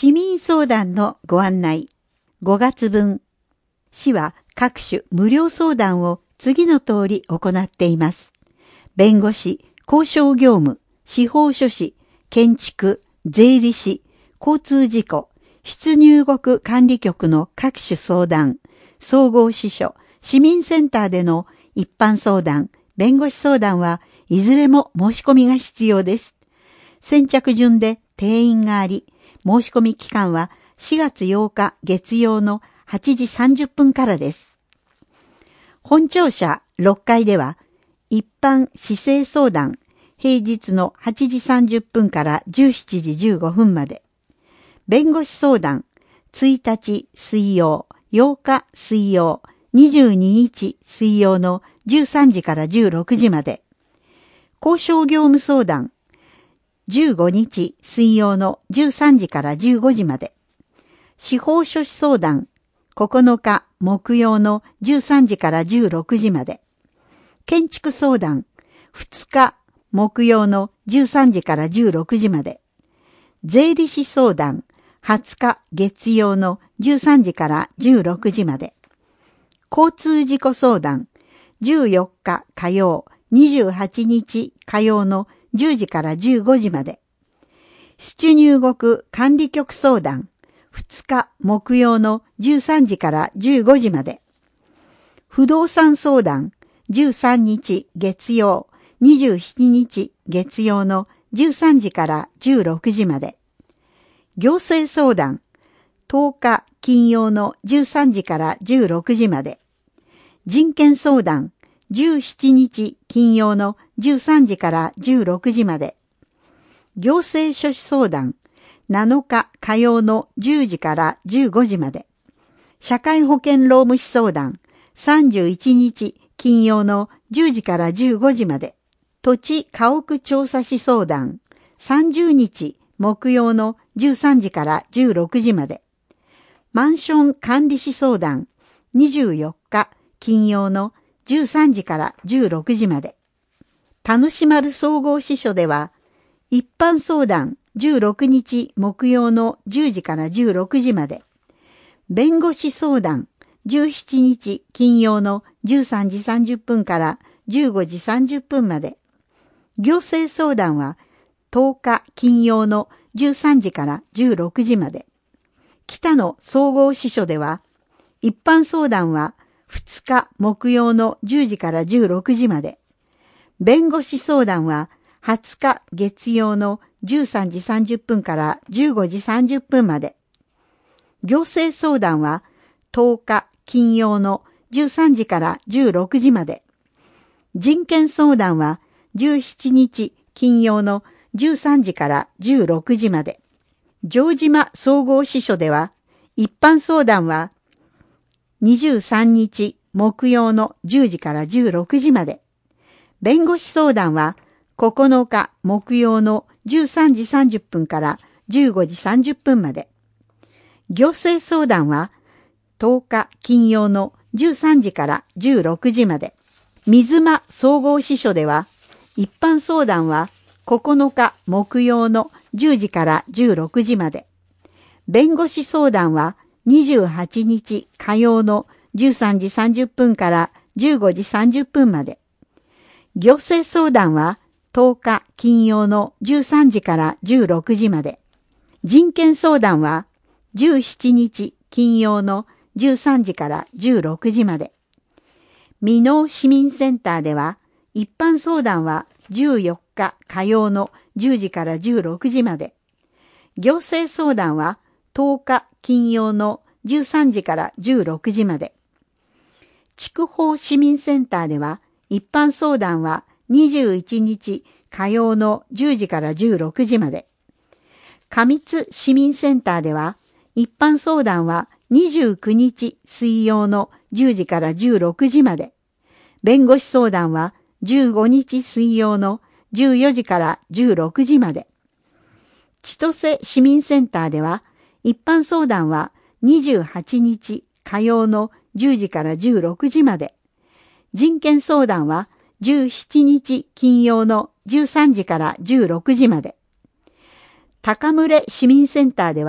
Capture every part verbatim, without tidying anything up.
市民相談のご案内。ごがつぶん。市は各種無料相談を次の通り行っています。弁護士、交渉業務、司法書士、建築、税理士、交通事故、出入国管理局の各種相談、総合支所、市民センターでの一般相談、弁護士相談はいずれも申し込みが必要です。先着順で定員があり、申し込み期間はしがつようか月曜のはちじさんじゅっぷんからです。本庁舎ろっかいでは、一般市政相談、平日のはちじさんじゅっぷんからじゅうしちじじゅうごふんまで。弁護士相談、ついたち水曜、ようか水曜、にじゅうににち水曜のじゅうさんじからじゅうろくじまで。交渉業務相談、じゅうごにち水曜のじゅうさんじからじゅうごじまで。司法書士相談、ここのか木曜のじゅうさんじからじゅうろくじまで。建築相談、ふつか木曜のじゅうさんじからじゅうろくじまで。税理士相談、はつか月曜のじゅうさんじからじゅうろくじまで。交通事故相談、じゅうよっか火曜、にじゅうはちにち火曜のじゅうじからじゅうごじまで。出入国管理局相談、ふつか木曜のじゅうさんじからじゅうごじまで。不動産相談、じゅうさんにち月曜、にじゅうしちにち月曜のじゅうさんじからじゅうろくじまで。行政相談、とおか金曜のじゅうさんじからじゅうろくじまで。人権相談、じゅうしちにち金曜のじゅうさんじからじゅうろくじまで。行政書士相談、なのか火曜のじゅうじからじゅうごじまで。社会保険労務士相談、さんじゅういちにち金曜のじゅうじからじゅうごじまで。土地家屋調査士相談、さんじゅうにち木曜のじゅうさんじからじゅうろくじまで。マンション管理士相談、にじゅうよっか金曜のじゅうさんじからじゅうろくじまで。田主丸総合支所では、一般相談じゅうろくにち木曜のじゅうじからじゅうろくじまで。弁護士相談じゅうしちにち金曜のじゅうさんじさんじゅっぷんからじゅうごじさんじゅっぷんまで。行政相談はとおか金曜のじゅうさんじからじゅうろくじまで。北野総合支所では、一般相談はふつか木曜のじゅうじからじゅうろくじまで。弁護士相談ははつか月曜のじゅうさんじさんじゅっぷんからじゅうごじさんじゅっぷんまで。行政相談はとおか金曜のじゅうさんじからじゅうろくじまで。人権相談はじゅうしちにち金曜のじゅうさんじからじゅうろくじまで。城島総合支所では、一般相談はにじゅうさんにち木曜のじゅうじからじゅうろくじまで。弁護士相談はここのか木曜のじゅうさんじさんじゅっぷんからじゅうごじさんじゅっぷんまで。行政相談はとおか金曜のじゅうさんじからじゅうろくじまで。水間総合支所では、一般相談はここのか木曜のじゅうじからじゅうろくじまで。弁護士相談はにじゅうはちにち火曜のじゅうさんじさんじゅっぷんからじゅうごじさんじゅっぷんまで。行政相談はとおか金曜のじゅうさんじからじゅうろくじまで。人権相談はじゅうしちにち金曜のじゅうさんじからじゅうろくじまで。箕面市民センターでは、一般相談はじゅうよっか火曜のじゅうじからじゅうろくじまで。行政相談はとおか金曜のじゅうさんじからじゅうろくじまで。筑豊市民センターでは、一般相談はにじゅういちにち火曜のじゅうじからじゅうろくじまで。上津市民センターでは、一般相談はにじゅうくにち水曜のじゅうじからじゅうろくじまで。弁護士相談はじゅうごにち水曜のじゅうよじからじゅうろくじまで。千歳市民センターでは、一般相談はにじゅうはちにち火曜のじゅうじからじゅうろくじまで。人権相談はじゅうしちにち金曜のじゅうさんじからじゅうろくじまで。高牟市民センターでは、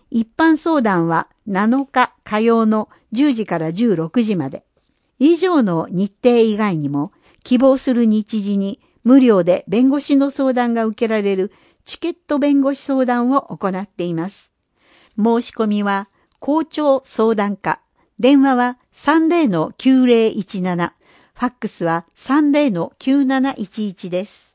一般相談はなのか火曜のじゅうじからじゅうろくじまで。以上の日程以外にも、希望する日時に無料で弁護士の相談が受けられるチケット弁護士相談を行っています。申し込みは、校長相談課。電話は さんぜろのきゅうぜろいちなな。ファックスは さんぜろのきゅうなないちいちです。